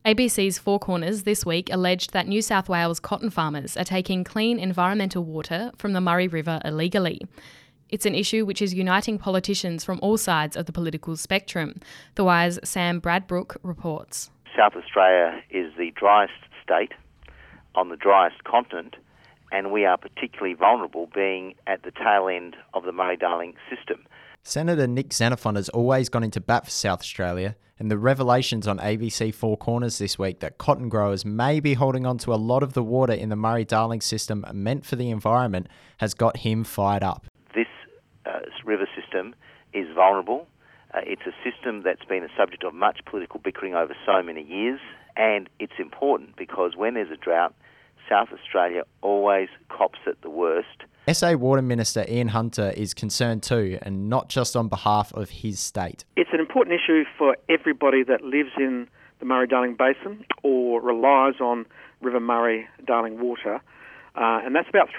ABC's Four Corners this week alleged that New South Wales cotton farmers are taking clean environmental water from the Murray River illegally. It's an issue which is uniting politicians from all sides of the political spectrum. The Wire's Sam Bradbrook reports. South Australia is the driest state on the driest continent, and we are particularly vulnerable being at the tail end of the Murray-Darling system. Senator Nick Xenophon has always gone into bat for South Australia, and the revelations on ABC Four Corners this week that cotton growers may be holding on to a lot of the water in the Murray-Darling system meant for the environment has got him fired up. This river system is vulnerable. It's a system that's been a subject of much political bickering over so many years, and it's important because when there's a drought, South Australia always cops it the worst. SA Water Minister Ian Hunter is concerned too, and not just on behalf of his state. It's an important issue for everybody that lives in the Murray-Darling Basin or relies on River Murray-Darling water, and that's about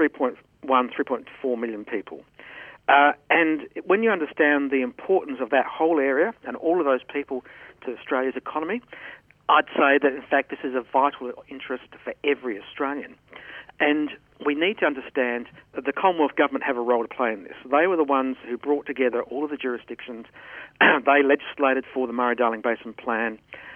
3.4 million people. And when you understand the importance of that whole area and all of those people to Australia's economy, I'd say that, in fact, this is a vital interest for every Australian. And we need to understand that the Commonwealth Government have a role to play in this. They were the ones who brought together all of the jurisdictions. They legislated for the Murray-Darling Basin Plan.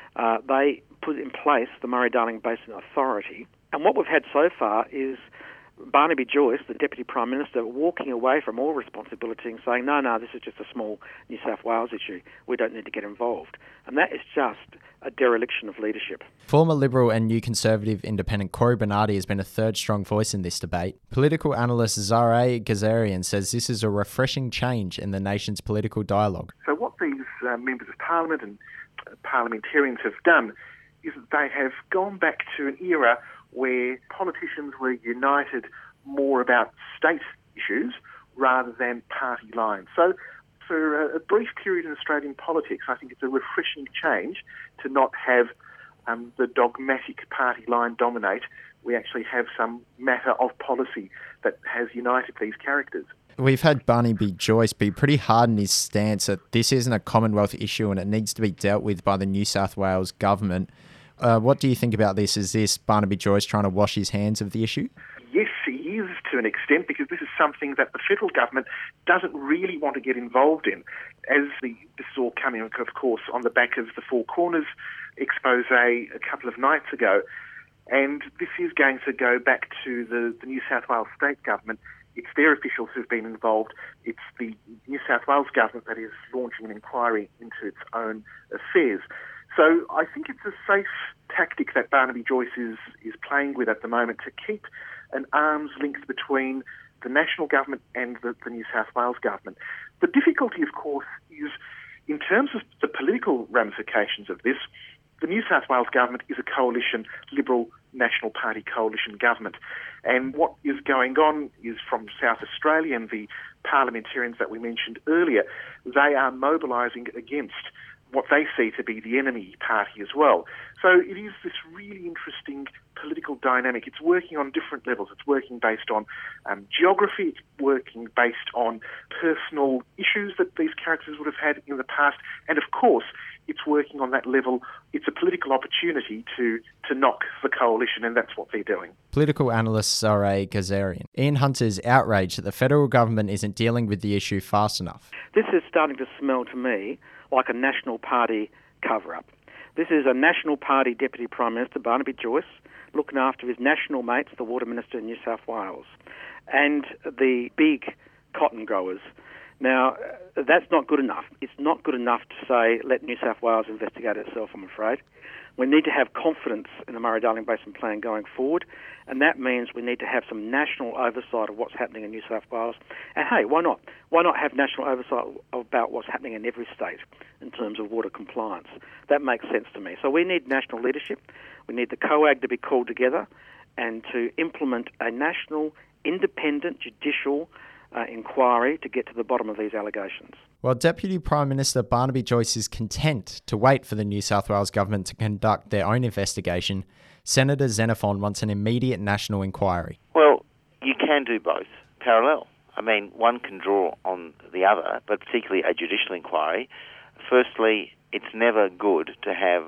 They put in place the Murray-Darling Basin Authority. And what we've had so far is Barnaby Joyce, the Deputy Prime Minister, walking away from all responsibility and saying, no, this is just a small New South Wales issue. We don't need to get involved. And that is just a dereliction of leadership. Former Liberal and New Conservative independent Cory Bernardi has been a third strong voice in this debate. Political analyst Zahra Ghazarian says this is a refreshing change in the nation's political dialogue. So what these members of Parliament and parliamentarians have done is that they have gone back to an era where politicians were united more about state issues rather than party lines. So for a brief period in Australian politics, I think it's a refreshing change to not have the dogmatic party line dominate. We actually have some matter of policy that has united these characters. We've had Barnaby Joyce be pretty hard in his stance that this isn't a Commonwealth issue and it needs to be dealt with by the New South Wales government. What do you think about this? Is this Barnaby Joyce trying to wash his hands of the issue? Yes, he is to an extent, because this is something that the federal government doesn't really want to get involved in. This is all coming, of course, on the back of the Four Corners expose a couple of nights ago, and this is going to go back to the New South Wales state government. It's their officials who've been involved. It's the New South Wales government that is launching an inquiry into its own affairs. So I think it's a safe tactic that Barnaby Joyce is playing with at the moment to keep an arm's length between the national government and the New South Wales government. The difficulty, of course, is in terms of the political ramifications of this, the New South Wales government is a coalition, Liberal National Party coalition government. And what is going on is from South Australia and the parliamentarians that we mentioned earlier, they are mobilising against what they see to be the enemy party as well. So it is this really interesting political dynamic. It's working on different levels. It's working based on geography. It's working based on personal issues that these characters would have had in the past. And of course, it's working on that level. It's a political opportunity to knock the coalition, and that's what they're doing. Political analyst Zahra Ghazarian. Ian Hunter's outrage that the federal government isn't dealing with the issue fast enough. This is starting to smell to me like a National Party cover-up. This is a National Party Deputy Prime Minister, Barnaby Joyce, looking after his national mates, the Water Minister in New South Wales, and the big cotton growers. Now, that's not good enough. It's not good enough to say, let New South Wales investigate itself, I'm afraid. We need to have confidence in the Murray-Darling Basin Plan going forward, and that means we need to have some national oversight of what's happening in New South Wales. And hey, why not? Why not have national oversight about what's happening in every state in terms of water compliance? That makes sense to me. So we need national leadership. We need the COAG to be called together and to implement a national, independent, judicial inquiry to get to the bottom of these allegations. Well, Deputy Prime Minister Barnaby Joyce is content to wait for the New South Wales government to conduct their own investigation. Senator Xenophon wants an immediate national inquiry. Well, you can do both parallel. I mean, one can draw on the other, but particularly a judicial inquiry. Firstly, it's never good to have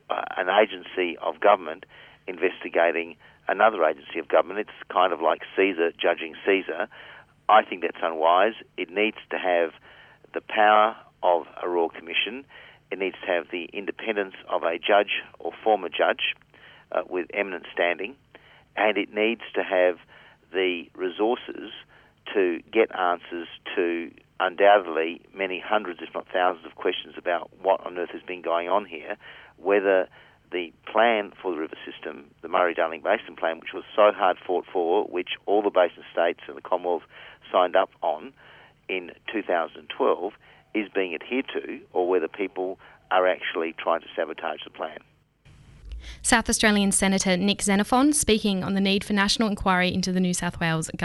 an agency of government investigating another agency of government. It's kind of like Caesar judging Caesar. I think that's unwise. It needs to have the power of a Royal Commission. It needs to have the independence of a judge or former judge with eminent standing, and it needs to have the resources to get answers to undoubtedly many hundreds, if not thousands, of questions about what on earth has been going on here, whether the plan for the river system, the Murray-Darling Basin Plan, which was so hard fought for, which all the basin states and the Commonwealth signed up on in 2012, is being adhered to, or whether people are actually trying to sabotage the plan. South Australian Senator Nick Xenophon speaking on the need for national inquiry into the New South Wales government.